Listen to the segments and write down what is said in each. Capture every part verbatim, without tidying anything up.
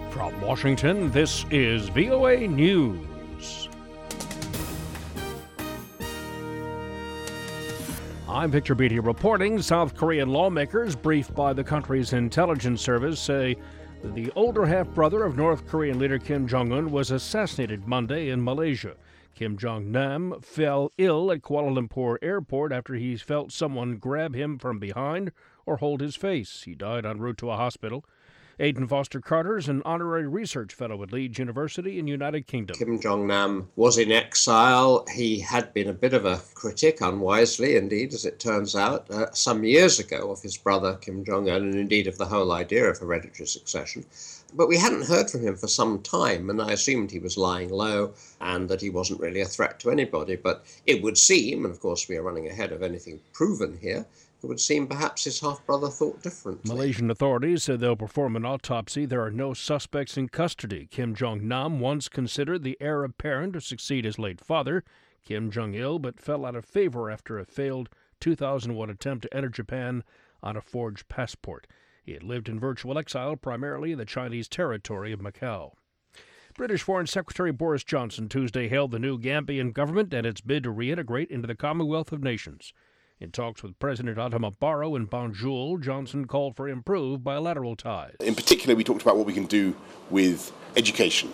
From Washington, this is V O A News. I'm Victor Beatty reporting. South Korean lawmakers, briefed by the country's intelligence service, say that the older half-brother of North Korean leader Kim Jong-un was assassinated Monday in Malaysia. Kim Jong-nam fell ill at Kuala Lumpur airport after he felt someone grab him from behind or hold his face. He died en route to a hospital. Aidan Foster Carter is an honorary research fellow at Leeds University in United Kingdom. Kim Jong-nam was in exile. He had been a bit of a critic, unwisely indeed, as it turns out, uh, some years ago of his brother Kim Jong-un, and indeed of the whole idea of hereditary succession. But we hadn't heard from him for some time, and I assumed he was lying low and that he wasn't really a threat to anybody. But it would seem, and of course we are running ahead of anything proven here, it would seem perhaps his half-brother thought differently. Malaysian authorities said they'll perform an autopsy. There are no suspects in custody. Kim Jong-nam once considered the heir apparent to succeed his late father, Kim Jong-il, but fell out of favor after a failed two thousand one attempt to enter Japan on a forged passport. He had lived in virtual exile, primarily in the Chinese territory of Macau. British Foreign Secretary Boris Johnson Tuesday hailed the new Gambian government and its bid to reintegrate into the Commonwealth of Nations. In talks with President Adama Barrow in Banjul, Johnson called for improved bilateral ties. In particular, we talked about what we can do with education.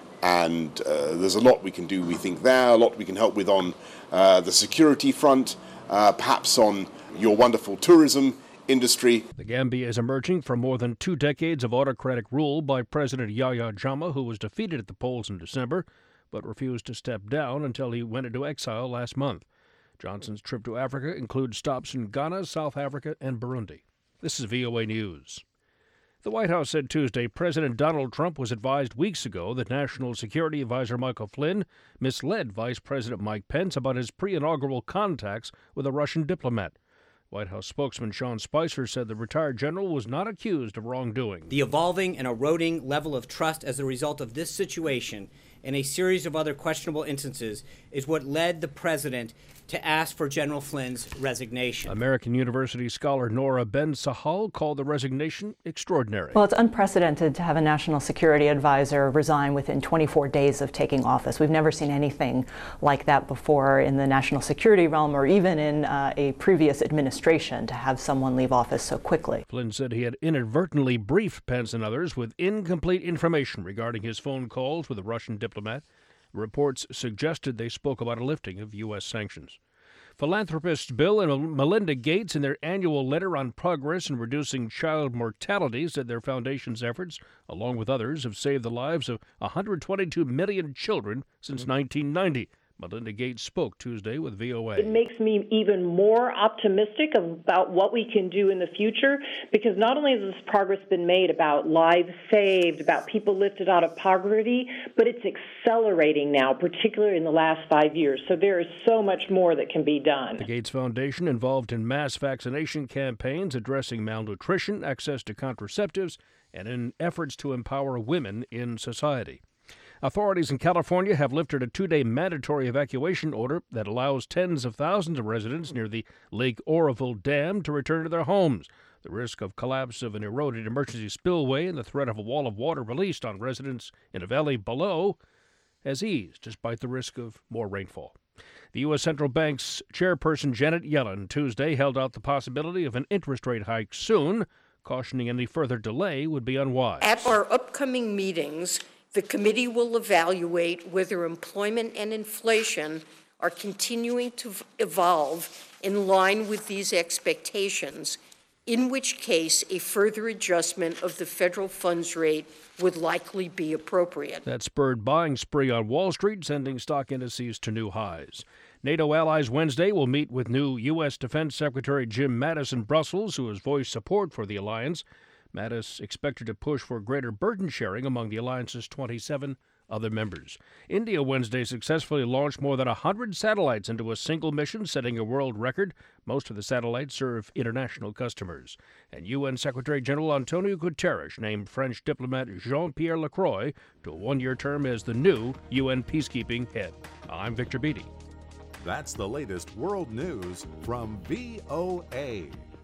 And uh, there's a lot we can do, we think, there, a lot we can help with on uh, the security front, uh, perhaps on your wonderful tourism industry. The Gambia is emerging from more than two decades of autocratic rule by President Yahya Jammeh, who was defeated at the polls in December, but refused to step down until he went into exile last month. Johnson's trip to Africa includes stops in Ghana, South Africa, and Burundi. This is V O A News. The White House said Tuesday President Donald Trump was advised weeks ago that National Security Advisor Michael Flynn misled Vice President Mike Pence about his pre-inaugural contacts with a Russian diplomat. White House spokesman Sean Spicer said the retired general was not accused of wrongdoing. The evolving and eroding level of trust as a result of this situation and a series of other questionable instances is what led the president to ask for General Flynn's resignation. American University scholar Nora Ben-Sahal called the resignation extraordinary. Well, it's unprecedented to have a national security advisor resign within twenty-four days of taking office. We've never seen anything like that before in the national security realm or even in uh, a previous administration to have someone leave office so quickly. Flynn said he had inadvertently briefed Pence and others with incomplete information regarding his phone calls with a Russian diplomat. Reports suggested they spoke about a lifting of U S sanctions. Philanthropists Bill and Melinda Gates, in their annual letter on progress in reducing child mortality, said their foundation's efforts, along with others, have saved the lives of one hundred twenty-two million children since nineteen ninety. Melinda Gates spoke Tuesday with V O A. It makes me even more optimistic about what we can do in the future, because not only has this progress been made about lives saved, about people lifted out of poverty, but it's accelerating now, particularly in the last five years. So there is so much more that can be done. The Gates Foundation, involved in mass vaccination campaigns addressing malnutrition, access to contraceptives, and in efforts to empower women in society. Authorities in California have lifted a two-day mandatory evacuation order that allows tens of thousands of residents near the Lake Oroville Dam to return to their homes. The risk of collapse of an eroded emergency spillway and the threat of a wall of water released on residents in a valley below has eased, despite the risk of more rainfall. The U S Central Bank's chairperson Janet Yellen Tuesday held out the possibility of an interest rate hike soon, cautioning any further delay would be unwise. At our upcoming meetings, the committee will evaluate whether employment and inflation are continuing to evolve in line with these expectations, in which case a further adjustment of the federal funds rate would likely be appropriate. That spurred buying spree on Wall Street, sending stock indices to new highs. NATO allies Wednesday will meet with new U S Defense Secretary Jim Mattis in Brussels, who has voiced support for the alliance. Mattis expected to push for greater burden sharing among the alliance's twenty-seven other members. India Wednesday successfully launched more than one hundred satellites into a single mission, setting a world record. Most of the satellites serve international customers. And U N Secretary General Antonio Guterres named French diplomat Jean-Pierre Lacroix to a one-year term as the new U N peacekeeping head. I'm Victor Beatty. That's the latest world news from V O A.